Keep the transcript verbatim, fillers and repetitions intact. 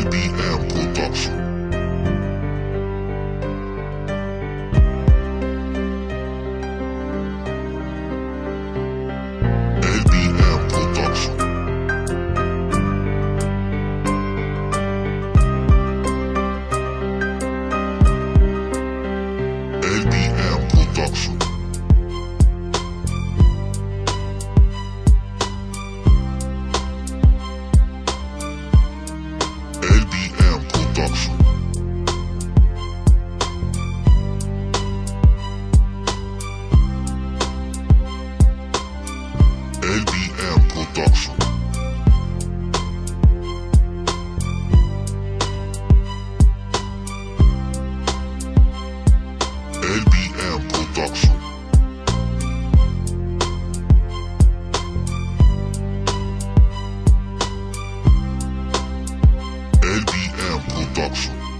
بي إم Production. ال بي إم Production. ال بي إم Production. ال بي إم Production. ال بي إم Production. ال بي إم Production. ال بي إم Production.